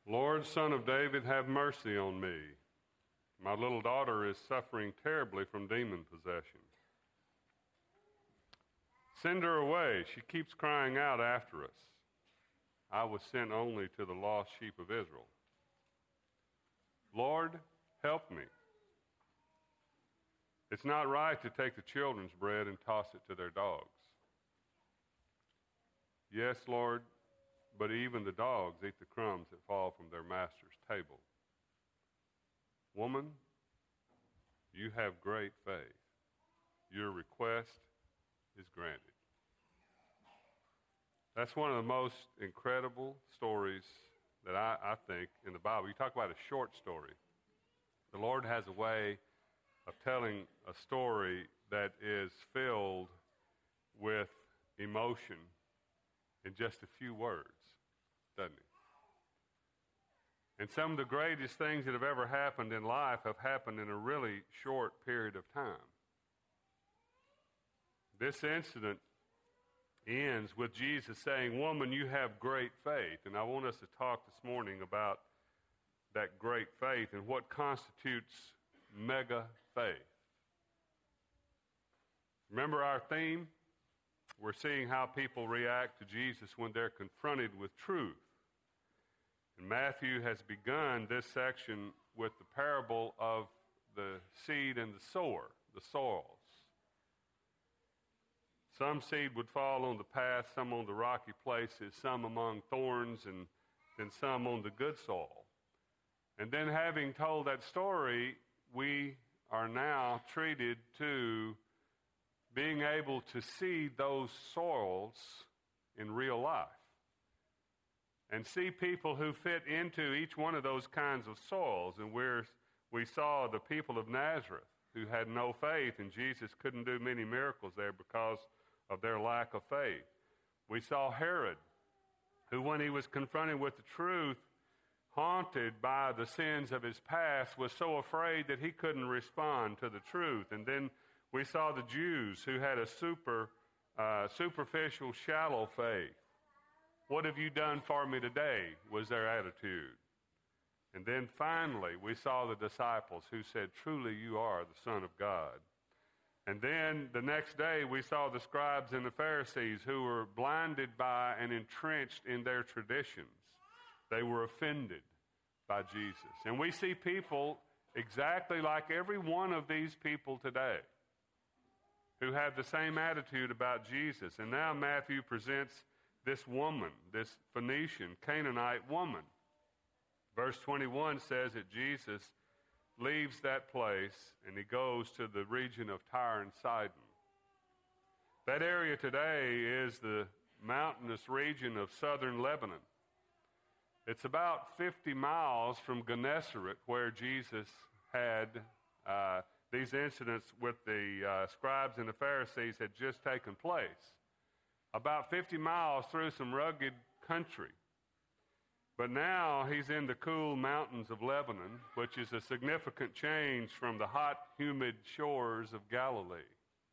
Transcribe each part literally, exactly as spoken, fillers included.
Lord, Son of David, have mercy on me. My little daughter is suffering terribly from demon possession. Send her away. She keeps crying out after us. I was sent only to the lost sheep of Israel. Lord, help me. It's not right to take the children's bread and toss it to their dogs. Yes, Lord, but even the dogs eat the crumbs that fall from their master's table. Woman, you have great faith. Your request is granted. That's one of the most incredible stories that I, I think in the Bible. You talk about a short story. The Lord has a way of telling a story that is filled with emotion in just a few words, doesn't he? And some of the greatest things that have ever happened in life have happened in a really short period of time. This incident ends with Jesus saying, "Woman, you have great faith." And I want us to talk this morning about that great faith and what constitutes mega faith. Remember our theme? We're seeing how people react to Jesus when they're confronted with truth. And Matthew has begun this section with the parable of the seed and the sower, the soils. Some seed would fall on the path, some on the rocky places, some among thorns, and then some on the good soil. And then having told that story, we are now treated to being able to see those soils in real life and see people who fit into each one of those kinds of soils. And we're, we saw the people of Nazareth who had no faith, and Jesus couldn't do many miracles there because of their lack of faith. We saw Herod, who when he was confronted with the truth, haunted by the sins of his past, was so afraid that he couldn't respond to the truth. And then we saw the Jews who had a super, uh, superficial, shallow faith. What have you done for me today, was their attitude. And then finally, we saw the disciples who said, truly you are the Son of God. And then the next day, we saw the scribes and the Pharisees who were blinded by and entrenched in their traditions. They were offended by Jesus. And we see people exactly like every one of these people today who have the same attitude about Jesus. And now Matthew presents this woman, this Phoenician, Canaanite woman. Verse twenty-one says that Jesus leaves that place and he goes to the region of Tyre and Sidon. That area today is the mountainous region of southern Lebanon. It's about fifty miles from Gennesaret, where Jesus had uh, these incidents with the uh, scribes and the Pharisees had just taken place. About fifty miles through some rugged country. But now he's in the cool mountains of Lebanon, which is a significant change from the hot, humid shores of Galilee.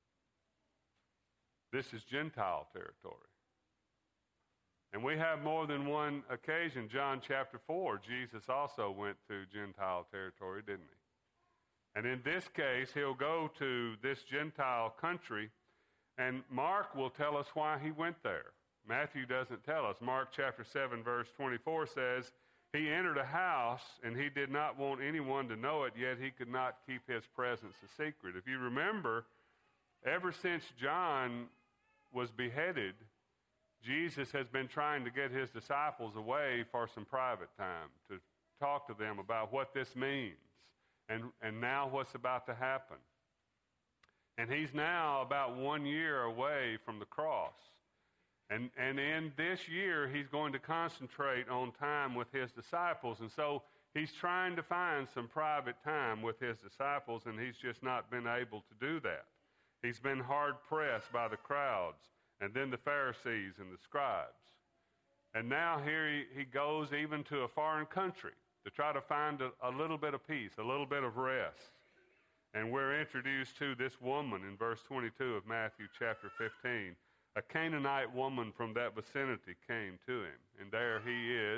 This is Gentile territory. And we have more than one occasion. John chapter four, Jesus also went through Gentile territory, didn't he? And in this case, he'll go to this Gentile country, and Mark will tell us why he went there. Matthew doesn't tell us. Mark chapter seven, verse twenty-four says, he entered a house, and he did not want anyone to know it, yet he could not keep his presence a secret. If you remember, ever since John was beheaded, Jesus has been trying to get his disciples away for some private time to talk to them about what this means and, and now what's about to happen. And he's now about one year away from the cross. And, and in this year, he's going to concentrate on time with his disciples. And so he's trying to find some private time with his disciples, and he's just not been able to do that. He's been hard-pressed by the crowds, and then the Pharisees and the scribes. And now here he, he goes even to a foreign country to try to find a, a little bit of peace, a little bit of rest. And we're introduced to this woman in verse twenty-two of Matthew chapter fifteen. A Canaanite woman from that vicinity came to him. And there he is,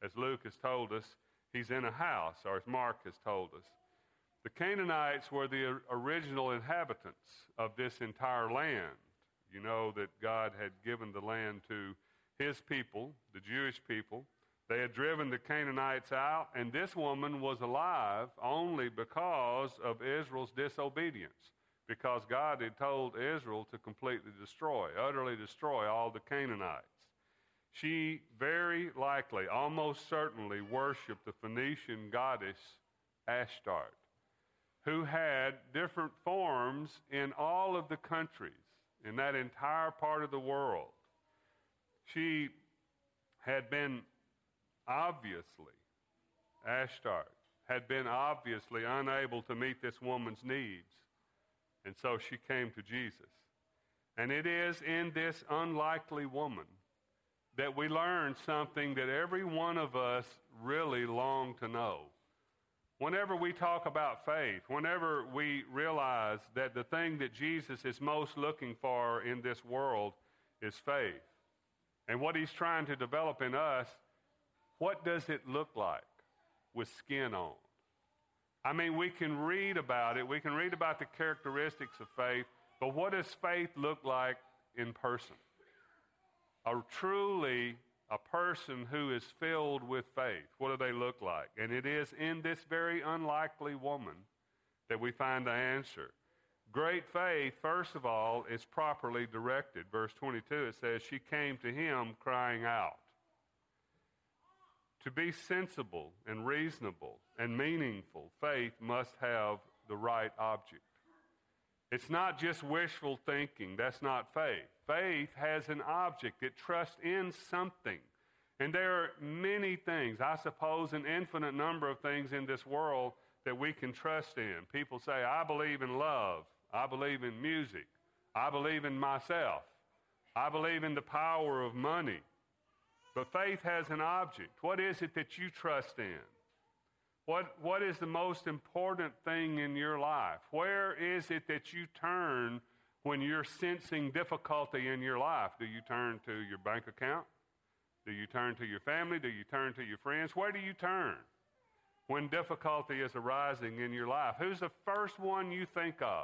As Luke has told us, he's in a house, or as Mark has told us. The Canaanites were the original inhabitants of this entire land. You know that God had given the land to his people, the Jewish people. They had driven the Canaanites out, and this woman was alive only because of Israel's disobedience, because God had told Israel to completely destroy, utterly destroy all the Canaanites. She very likely, almost certainly, worshiped the Phoenician goddess Ashtart, who had different forms in all of the countries in that entire part of the world. She had been obviously, Ashtart had been obviously unable to meet this woman's needs, and so she came to Jesus. And it is in this unlikely woman that we learn something that every one of us really long to know. Whenever we talk about faith, whenever we realize that the thing that Jesus is most looking for in this world is faith, and what he's trying to develop in us, what does it look like with skin on? I mean, we can read about it. We can read about the characteristics of faith, but what does faith look like in person? A truly a person who is filled with faith, what do they look like? And it is in this very unlikely woman that we find the answer. Great faith, first of all, is properly directed. Verse twenty-two, it says, she came to him crying out. To be sensible and reasonable and meaningful, faith must have the right object. It's not just wishful thinking. That's not faith. Faith has an object. It trusts in something. And there are many things, I suppose an infinite number of things in this world that we can trust in. People say, I believe in love. I believe in music. I believe in myself. I believe in the power of money. But faith has an object. What is it that you trust in? What, what is the most important thing in your life? Where is it that you turn when you're sensing difficulty in your life? Do you turn to your bank account? Do you turn to your family? Do you turn to your friends? Where do you turn when difficulty is arising in your life? Who's the first one you think of?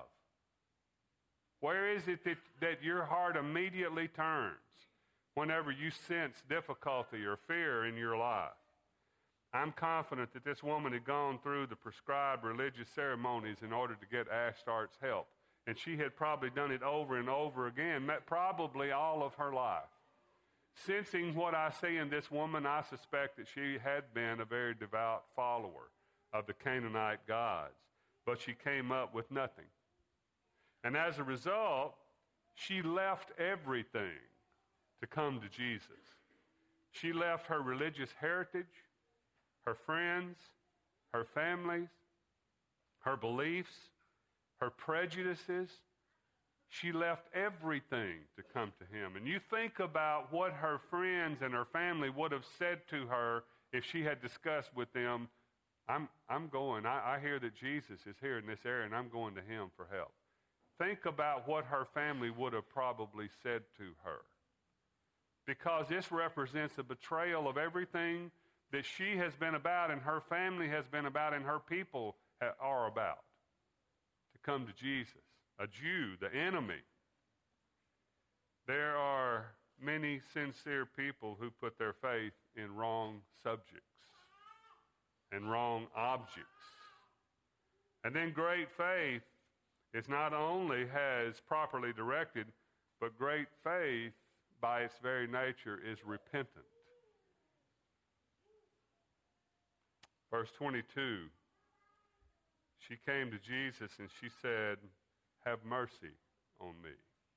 Where is it that, that your heart immediately turns whenever you sense difficulty or fear in your life? I'm confident that this woman had gone through the prescribed religious ceremonies in order to get Ashtart's help. And she had probably done it over and over again, probably all of her life. Sensing what I see in this woman, I suspect that she had been a very devout follower of the Canaanite gods. But she came up with nothing. And as a result, she left everything to come to Jesus. She left her religious heritage, her friends, her families, her beliefs, her prejudices. She left everything to come to him. And you think about what her friends and her family would have said to her if she had discussed with them, I'm, I'm going, I, I hear that Jesus is here in this area and I'm going to him for help. Think about what her family would have probably said to her. Because this represents a betrayal of everything that she has been about and her family has been about and her people ha- are about. To come to Jesus, a Jew, the enemy. There are many sincere people who put their faith in wrong subjects and wrong objects. And then great faith is not only has properly directed, but great faith by its very nature is repentant. Verse twenty-two, she came to Jesus and she said, have mercy on me.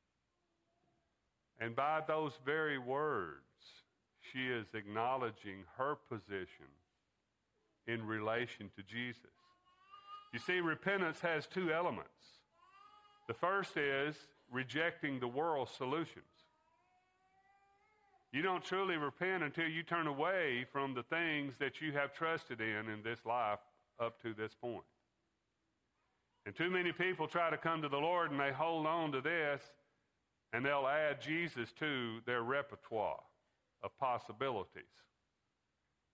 And by those very words, she is acknowledging her position in relation to Jesus. You see, repentance has two elements. The first is rejecting the world's solutions. You don't truly repent until you turn away from the things that you have trusted in in this life up to this point. And too many people try to come to the Lord and they hold on to this and they'll add Jesus to their repertoire of possibilities.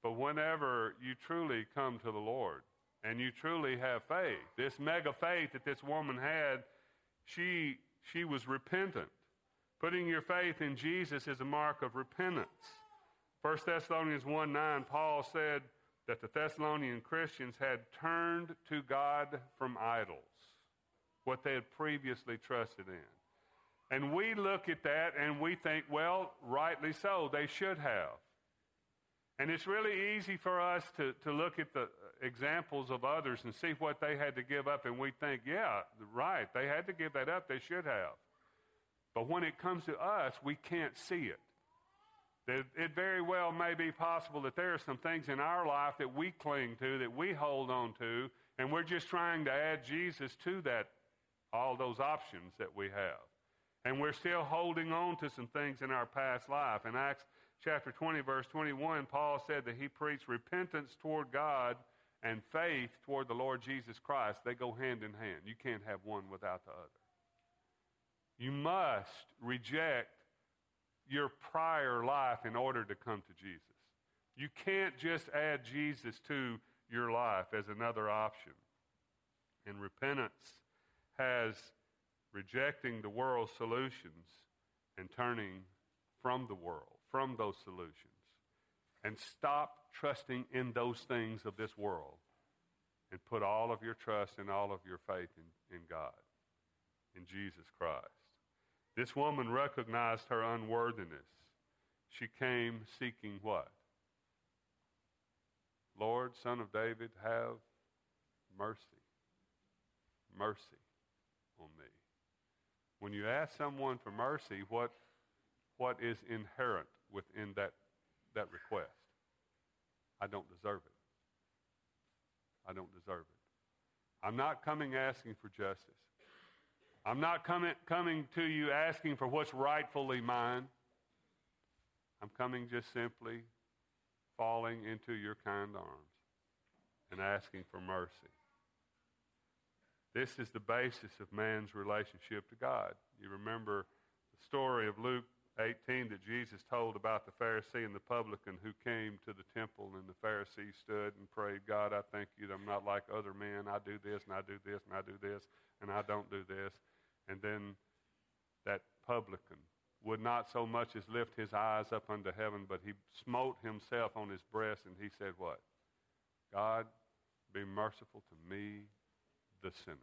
But whenever you truly come to the Lord and you truly have faith, this mega faith that this woman had, she, she was repentant. Putting your faith in Jesus is a mark of repentance. First Thessalonians one nine, Paul said that the Thessalonian Christians had turned to God from idols, what they had previously trusted in. And we look at that and we think, well, rightly so, they should have. And it's really easy for us to, to look at the examples of others and see what they had to give up, and we think, yeah, right, they had to give that up, they should have. But when it comes to us, we can't see it. It, it very well may be possible that there are some things in our life that we cling to, that we hold on to, and we're just trying to add Jesus to that, all those options that we have. And we're still holding on to some things in our past life. In Acts chapter twenty, verse twenty-one, Paul said that he preached repentance toward God and faith toward the Lord Jesus Christ. They go hand in hand. You can't have one without the other. You must reject your prior life in order to come to Jesus. You can't just add Jesus to your life as another option. And repentance has rejecting the world's solutions and turning from the world, from those solutions, and stop trusting in those things of this world and put all of your trust and all of your faith in, in God, in Jesus Christ. This woman recognized her unworthiness. She came seeking what? Lord, Son of David, have mercy. Mercy on me. When you ask someone for mercy, what, what is inherent within that, that request? I don't deserve it. I don't deserve it. I'm not coming asking for justice. I'm not coming, coming to you asking for what's rightfully mine. I'm coming just simply falling into your kind arms and asking for mercy. This is the basis of man's relationship to God. You remember the story of Luke eighteen that Jesus told about the Pharisee and the publican who came to the temple, and the Pharisee stood and prayed, God, I thank you that I'm not like other men. I do this, and I do this, and I do this, and I don't do this. And then that publican would not so much as lift his eyes up unto heaven, but he smote himself on his breast, and he said what? God, be merciful to me, the sinner.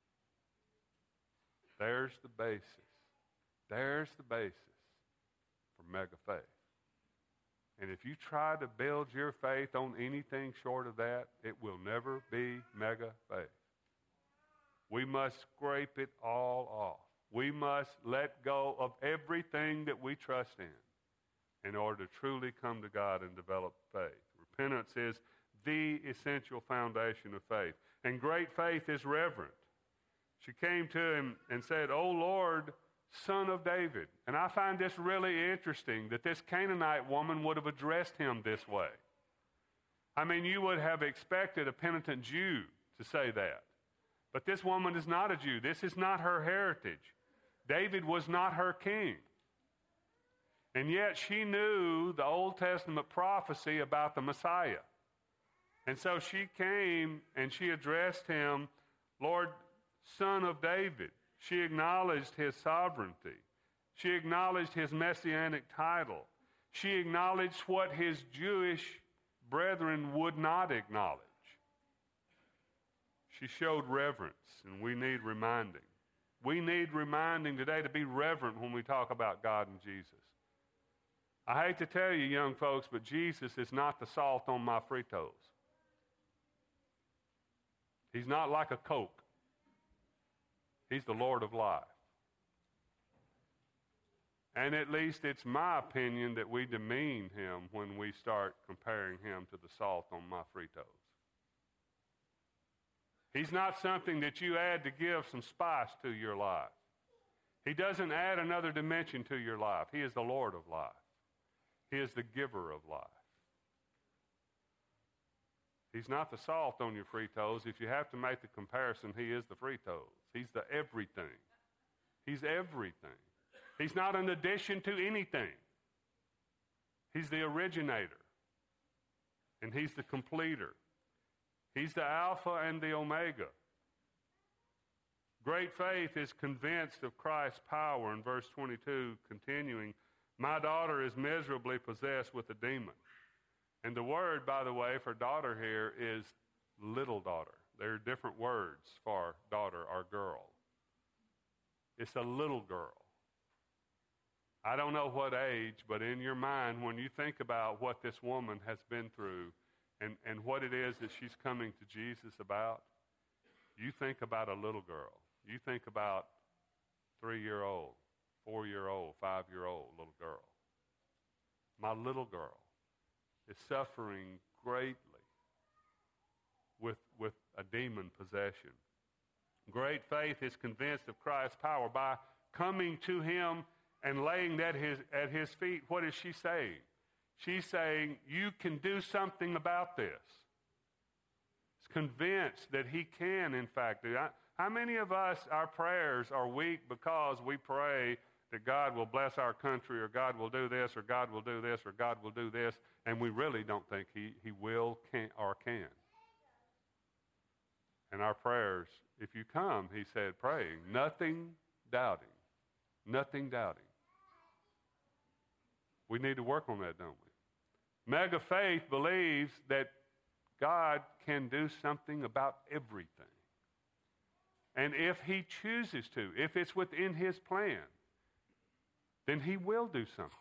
There's the basis. There's the basis for mega faith. And if you try to build your faith on anything short of that, it will never be mega faith. We must scrape it all off. We must let go of everything that we trust in in order to truly come to God and develop faith. Repentance is the essential foundation of faith. And great faith is reverent. She came to him and said, O Lord, Son of David. And I find this really interesting that this Canaanite woman would have addressed him this way. I mean, you would have expected a penitent Jew to say that. But this woman is not a Jew. This is not her heritage. David was not her king. And yet she knew the Old Testament prophecy about the Messiah. And so she came and she addressed him, Lord, Son of David. She acknowledged his sovereignty. She acknowledged his messianic title. She acknowledged what his Jewish brethren would not acknowledge. She showed reverence, and we need reminding. We need reminding today to be reverent when we talk about God and Jesus. I hate to tell you, young folks, but Jesus is not the salt on my Fritos. He's not like a Coke. He's the Lord of life. And at least it's my opinion that we demean him when we start comparing him to the salt on my Fritos. He's not something that you add to give some spice to your life. He doesn't add another dimension to your life. He is the Lord of life. He is the giver of life. He's not the salt on your Fritos. If you have to make the comparison, he is the Fritos. He's the everything. He's everything. He's not an addition to anything. He's the originator. and he's the completer. He's the Alpha and the Omega. Great faith is convinced of Christ's power. In verse twenty-two, continuing, my daughter is miserably possessed with a demon. And the word, by the way, for daughter here is little daughter. There are different words for daughter or girl. It's a little girl. I don't know what age, but in your mind, when you think about what this woman has been through and, and what it is that she's coming to Jesus about, you think about a little girl. You think about three-year-old, four-year-old, five-year-old little girl. My little girl is suffering greatly with, with a demon possession. Great faith is convinced of Christ's power by coming to him and laying at his, at his feet. What is she saying? She's saying, you can do something about this. She's convinced that he can, in fact, do. I, how many of us, our prayers are weak because we pray that God will bless our country, or God will do this, or God will do this, or God will do this, and we really don't think he, he will, can, or can. And our prayers, if you come, he said, praying, nothing doubting, nothing doubting. We need to work on that, don't we? Mega faith believes that God can do something about everything. And if he chooses to, if it's within his plan, then he will do something.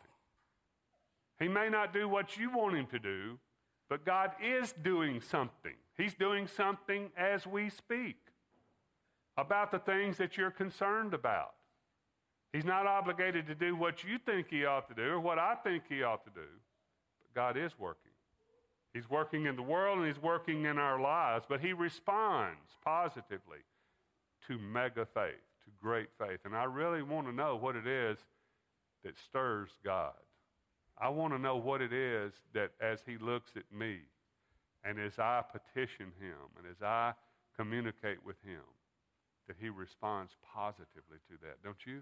He may not do what you want him to do, but God is doing something. He's doing something as we speak about the things that you're concerned about. He's not obligated to do what you think he ought to do or what I think he ought to do, but God is working. He's working in the world and he's working in our lives, but he responds positively to mega faith, to great faith. And I really want to know what it is that stirs God. I want to know what it is that as he looks at me and as I petition him and as I communicate with him, that he responds positively to that. Don't you?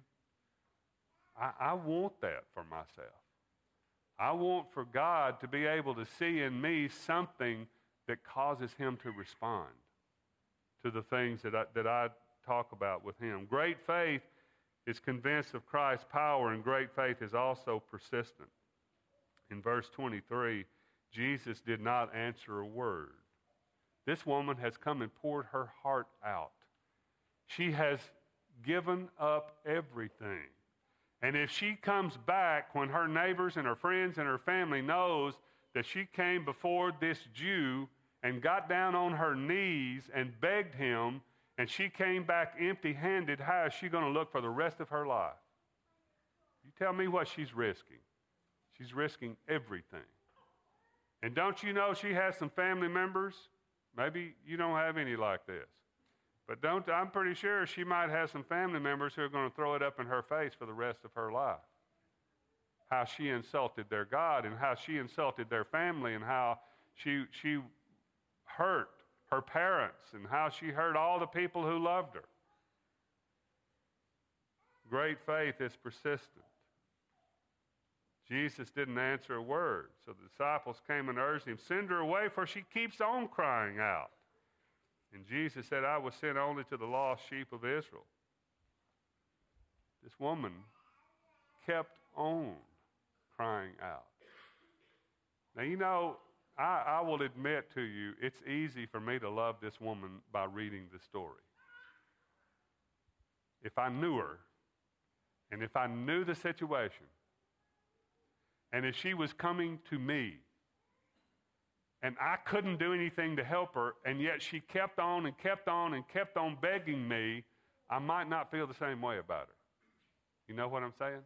I, I want that for myself. I want for God to be able to see in me something that causes him to respond to the things that I, that I talk about with him. Great faith is convinced of Christ's power, and great faith is also persistent. In verse twenty-three, Jesus did not answer a word. This woman has come and poured her heart out. She has given up everything. And if she comes back when her neighbors and her friends and her family knows that she came before this Jew and got down on her knees and begged him, and she came back empty-handed, how is she going to look for the rest of her life? You tell me what she's risking. She's risking everything. And don't you know she has some family members? Maybe you don't have any like this. But don't, I'm pretty sure she might have some family members who are going to throw it up in her face for the rest of her life. How she insulted their God and how she insulted their family and how she, she hurt her parents and how she hurt all the people who loved her. Great faith is persistent. Jesus didn't answer a word. So the disciples came and urged him, send her away, for she keeps on crying out. And Jesus said, I was sent only to the lost sheep of Israel. This woman kept on crying out. Now, you know, I, I will admit to you, it's easy for me to love this woman by reading the story. If I knew her, and if I knew the situation, and if she was coming to me, and I couldn't do anything to help her, and yet she kept on and kept on and kept on begging me, I might not feel the same way about her. You know what I'm saying?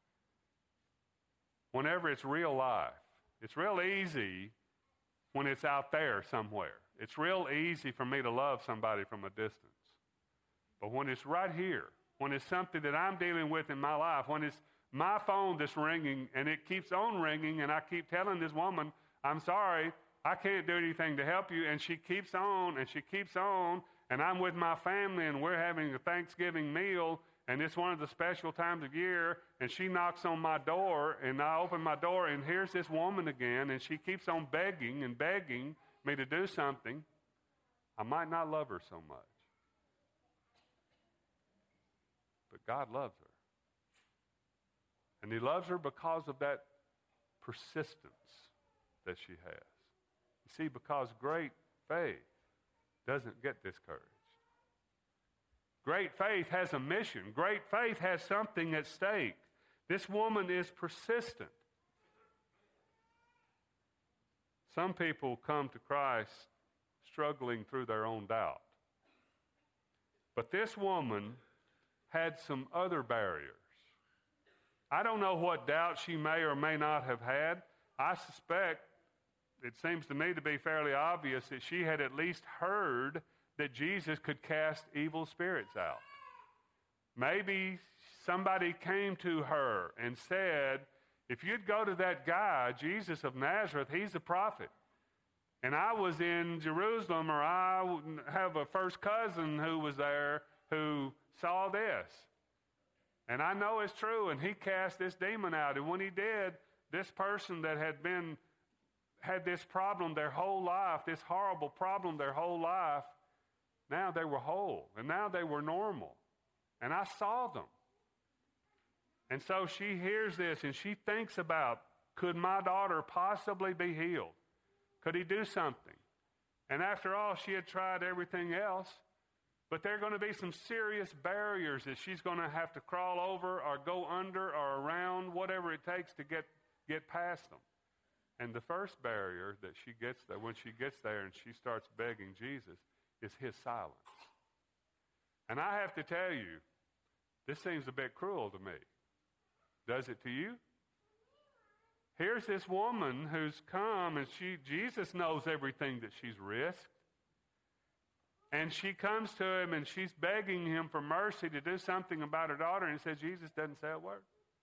Whenever it's real life, it's real easy when it's out there somewhere. It's real easy for me to love somebody from a distance. But when it's right here, when it's something that I'm dealing with in my life, when it's my phone that's ringing and it keeps on ringing and I keep telling this woman, I'm sorry, I can't do anything to help you, and she keeps on and she keeps on, and I'm with my family and we're having a Thanksgiving meal and it's one of the special times of year, and she knocks on my door, and I open my door, and here's this woman again, and she keeps on begging and begging me to do something, I might not love her so much. But God loves her. And he loves her because of that persistence that she has. You see, because great faith doesn't get discouraged. Great faith has a mission. Great faith has something at stake. This woman is persistent. Some people come to Christ struggling through their own doubt. But this woman had some other barriers. I don't know what doubt she may or may not have had. I suspect, it seems to me to be fairly obvious, that she had at least heard that Jesus could cast evil spirits out. Maybe somebody came to her and said, if you'd go to that guy, Jesus of Nazareth, he's a prophet. And I was in Jerusalem, or I have a first cousin who was there who saw this. And I know it's true, and he cast this demon out. And when he did, this person that had been, had this problem their whole life, this horrible problem their whole life, now they were whole, and now they were normal. And I saw them. And so she hears this, and she thinks about, could my daughter possibly be healed? Could he do something? And after all, she had tried everything else. But there are going to be some serious barriers that she's going to have to crawl over or go under or around, whatever it takes to get, get past them. And the first barrier that she gets there, when she gets there and she starts begging Jesus, is his silence. And I have to tell you, this seems a bit cruel to me. Does it to you? Here's this woman who's come, and she Jesus knows everything that she's risked. And she comes to him, and she's begging him for mercy to do something about her daughter, and he says, Jesus doesn't say a word.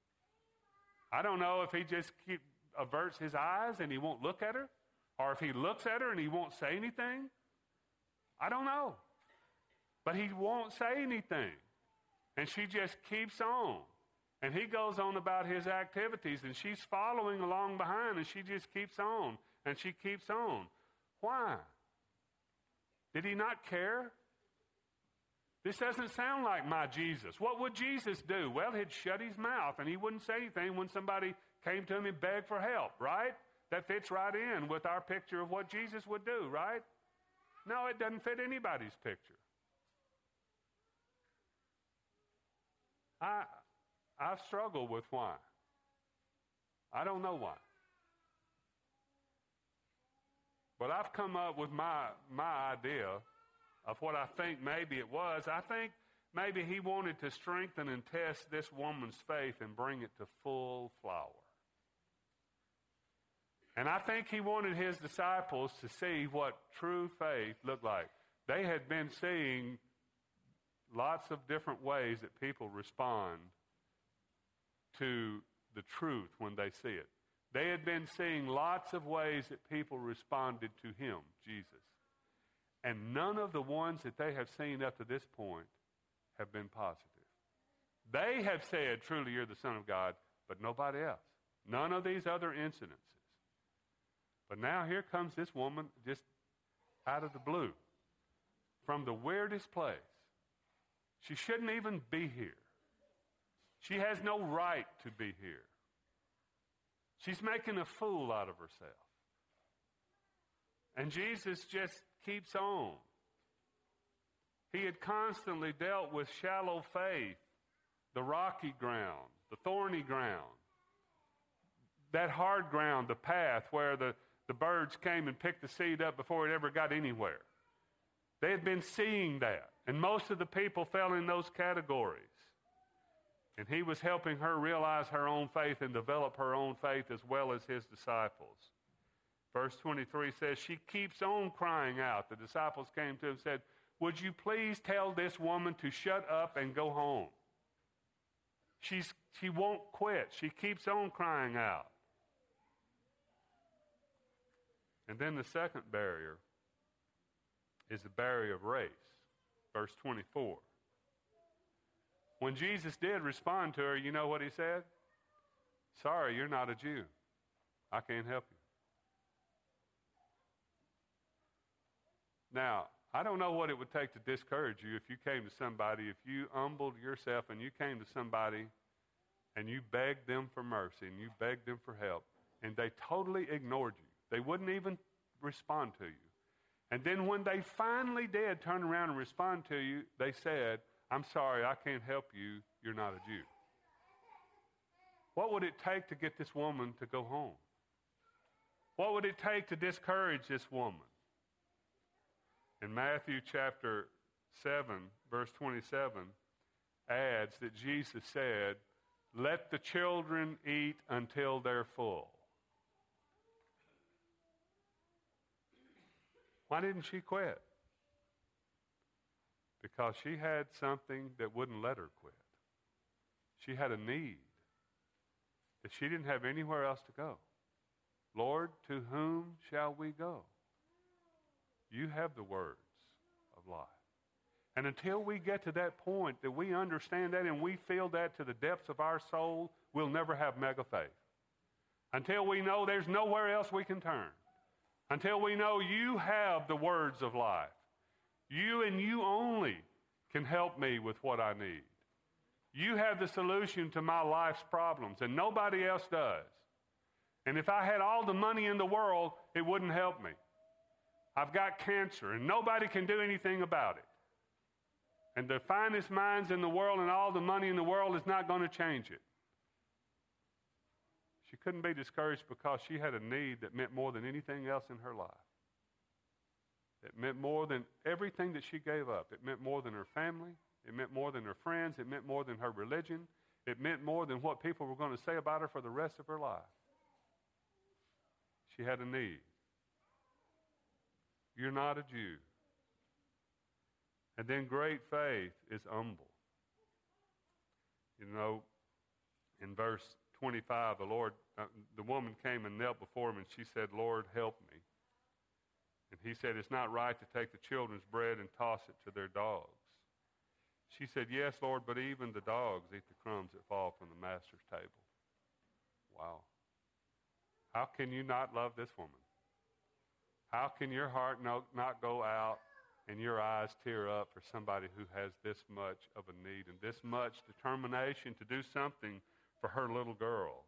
I don't know if he just keep, averts his eyes and he won't look at her, or if he looks at her and he won't say anything. I don't know. But he won't say anything. And she just keeps on. And he goes on about his activities, and she's following along behind, and she just keeps on, and she keeps on. Why? Did he not care? This doesn't sound like my Jesus. What would Jesus do? Well, he'd shut his mouth, and he wouldn't say anything when somebody came to him and begged for help, right? That fits right in with our picture of what Jesus would do, right? No, it doesn't fit anybody's picture. I... I've struggled with why. I don't know why. But I've come up with my, my idea of what I think maybe it was. I think maybe he wanted to strengthen and test this woman's faith and bring it to full flower. And I think he wanted his disciples to see what true faith looked like. They had been seeing lots of different ways that people respond to the truth when they see it. They had been seeing lots of ways that people responded to him, Jesus. And none of the ones that they have seen up to this point have been positive. They have said, truly you're the Son of God, but nobody else. None of these other incidences. But now here comes this woman just out of the blue, from the weirdest place. She shouldn't even be here. She has no right to be here. She's making a fool out of herself. And Jesus just keeps on. He had constantly dealt with shallow faith, the rocky ground, the thorny ground, that hard ground, the path where the, the birds came and picked the seed up before it ever got anywhere. They had been seeing that, and most of the people fell in those categories. And he was helping her realize her own faith and develop her own faith as well as his disciples. Verse twenty-three says, she keeps on crying out. The disciples came to him and said, would you please tell this woman to shut up and go home? She's, she won't quit. She keeps on crying out. And then the second barrier is the barrier of race. Verse twenty-four. When Jesus did respond to her, you know what he said? Sorry, you're not a Jew. I can't help you. Now, I don't know what it would take to discourage you if you came to somebody, if you humbled yourself and you came to somebody and you begged them for mercy and you begged them for help, and they totally ignored you. They wouldn't even respond to you. And then when they finally did turn around and respond to you, they said, I'm sorry, I can't help you. You're not a Jew. What would it take to get this woman to go home? What would it take to discourage this woman? In Matthew chapter seven, verse twenty-seven, adds that Jesus said, let the children eat until they're full. Why didn't she quit? Because she had something that wouldn't let her quit. She had a need that she didn't have anywhere else to go. Lord, to whom shall we go? You have the words of life. And until we get to that point that we understand that and we feel that to the depths of our soul, we'll never have mega faith. Until we know there's nowhere else we can turn. Until we know you have the words of life. You and you only can help me with what I need. You have the solution to my life's problems, and nobody else does. And if I had all the money in the world, it wouldn't help me. I've got cancer, and nobody can do anything about it. And the finest minds in the world and all the money in the world is not going to change it. She couldn't be discouraged because she had a need that meant more than anything else in her life. It meant more than everything that she gave up. It meant more than her family. It meant more than her friends. It meant more than her religion. It meant more than what people were going to say about her for the rest of her life. She had a need. You're not a Jew. And then great faith is humble. You know, in verse twenty-five, the Lord, uh, the woman came and knelt before him, and she said, Lord, help me. And he said, it's not right to take the children's bread and toss it to their dogs. She said, yes, Lord, but even the dogs eat the crumbs that fall from the master's table. Wow. How can you not love this woman? How can your heart no, not go out and your eyes tear up for somebody who has this much of a need and this much determination to do something for her little girl?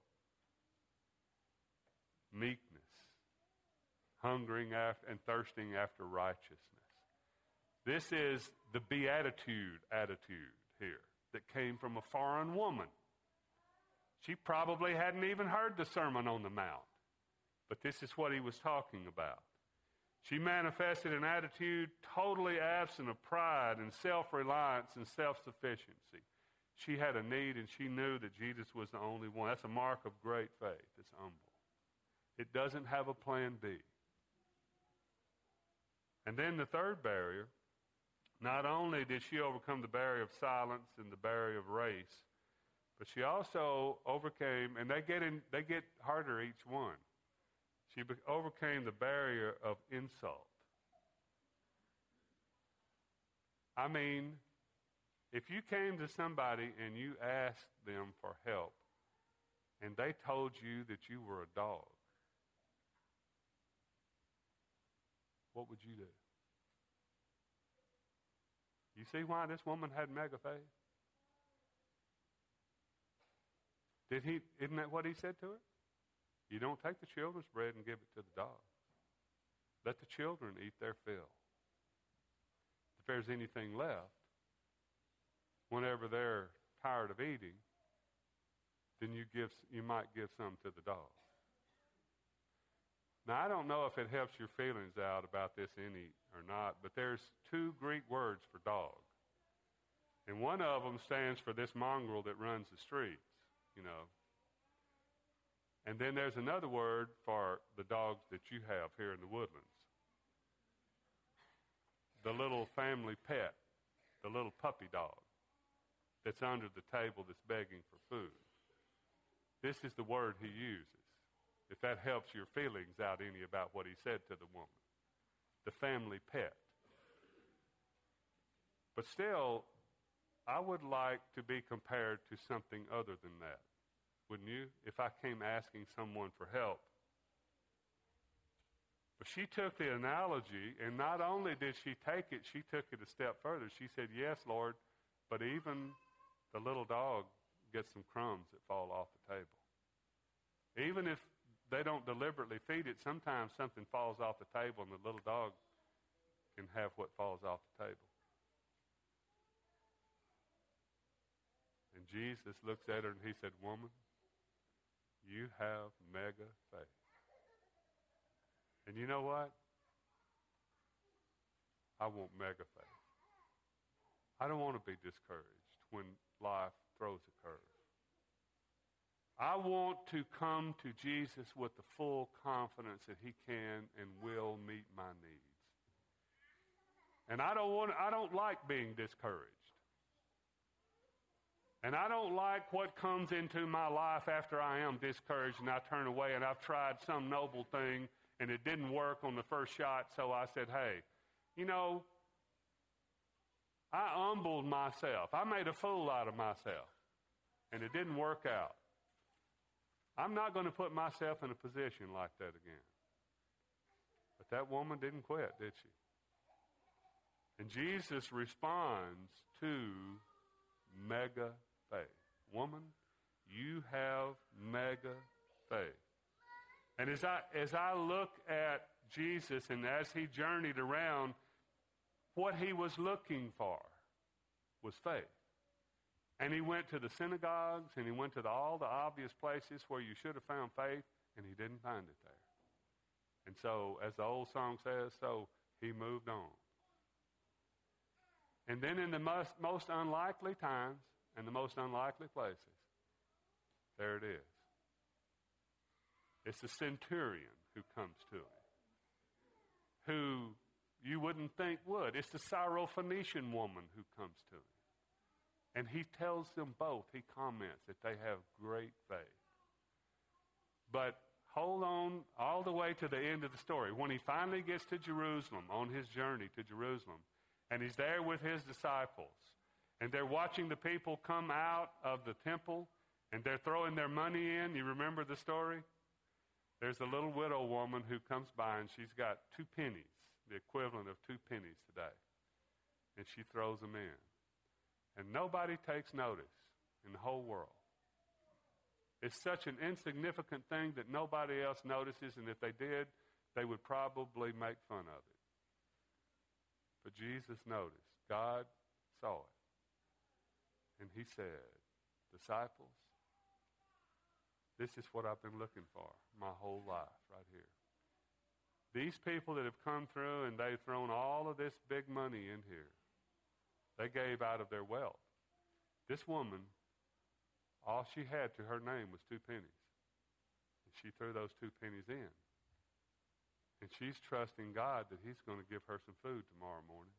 Meekness, hungering after and thirsting after righteousness. This is the beatitude attitude here that came from a foreign woman. She probably hadn't even heard the Sermon on the Mount, but this is what he was talking about. She manifested an attitude totally absent of pride and self-reliance and self-sufficiency. She had a need, and she knew that Jesus was the only one. That's a mark of great faith. It's humble. It doesn't have a plan B. And then the third barrier, not only did she overcome the barrier of silence and the barrier of race, but she also overcame, and they get in, they get harder each one. She be- overcame the barrier of insult. I mean, if you came to somebody and you asked them for help, and they told you that you were a dog, what would you do? You see why this woman had mega faith? Did he? Isn't that what he said to her? You don't take the children's bread and give it to the dogs. Let the children eat their fill. If there's anything left, whenever they're tired of eating, then you give, you might give some to the dogs. Now, I don't know if it helps your feelings out about this any or not, but there's two Greek words for dog. And one of them stands for this mongrel that runs the streets, you know. And then there's another word for the dogs that you have here in the woodlands. The little family pet, the little puppy dog that's under the table that's begging for food. This is the word he uses, if that helps your feelings out any about what he said to the woman. The family pet. But still, I would like to be compared to something other than that. Wouldn't you? If I came asking someone for help. But she took the analogy, and not only did she take it, she took it a step further. She said, yes, Lord, but even the little dog gets some crumbs that fall off the table. Even if they don't deliberately feed it, sometimes something falls off the table, and the little dog can have what falls off the table. And Jesus looks at her and he said, woman, you have mega faith. And you know what? I want mega faith. I don't want to be discouraged when life throws a curve. I want to come to Jesus with the full confidence that he can and will meet my needs. And I don't want I don't like being discouraged. And I don't like what comes into my life after I am discouraged and I turn away and I've tried some noble thing and it didn't work on the first shot, so I said, hey, you know, I humbled myself. I made a fool out of myself, and it didn't work out. I'm not going to put myself in a position like that again. But that woman didn't quit, did she? And Jesus responds to mega faith. Woman, you have mega faith. And as I as I look at Jesus and as he journeyed around, what he was looking for was faith. And he went to the synagogues and he went to the, all the obvious places where you should have found faith, and he didn't find it there. And so, as the old song says, so he moved on. And then in the most, most unlikely times and the most unlikely places, there it is. It's the centurion who comes to him, who you wouldn't think would. It's the Syrophoenician woman who comes to him. And he tells them both, he comments that they have great faith. But hold on all the way to the end of the story. When he finally gets to Jerusalem, on his journey to Jerusalem, and he's there with his disciples, and they're watching the people come out of the temple, and they're throwing their money in. You remember the story? There's a little widow woman who comes by, and she's got two pennies, the equivalent of two pennies today. And she throws them in. And nobody takes notice in the whole world. It's such an insignificant thing that nobody else notices, and if they did, they would probably make fun of it. But Jesus noticed. God saw it. And he said, disciples, this is what I've been looking for my whole life right here. These people that have come through and they've thrown all of this big money in here, they gave out of their wealth. This woman, all she had to her name was two pennies. And she threw those two pennies in. And she's trusting God that he's going to give her some food tomorrow morning.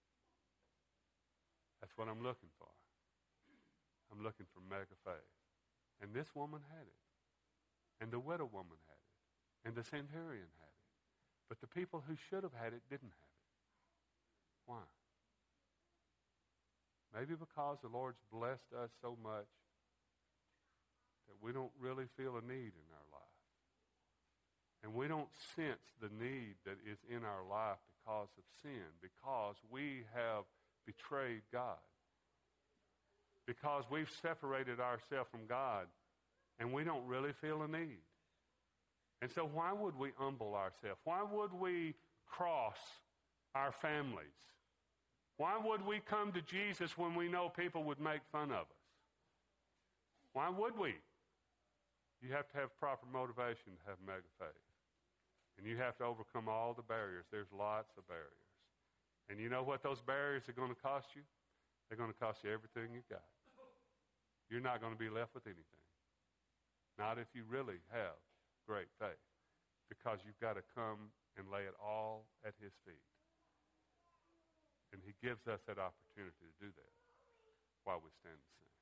That's what I'm looking for. I'm looking for mega faith. And this woman had it. And the widow woman had it. And the centurion had it. But the people who should have had it didn't have it. Why? Maybe because the Lord's blessed us so much that we don't really feel a need in our life. And we don't sense the need that is in our life because of sin, because we have betrayed God. Because we've separated ourselves from God, and we don't really feel a need. And so why would we humble ourselves? Why would we cross our families? Why would we come to Jesus when we know people would make fun of us? Why would we? You have to have proper motivation to have mega faith. And you have to overcome all the barriers. There's lots of barriers. And you know what those barriers are going to cost you? They're going to cost you everything you've got. You're not going to be left with anything. Not if you really have great faith. Because you've got to come and lay it all at his feet. And he gives us that opportunity to do that while we stand and sing.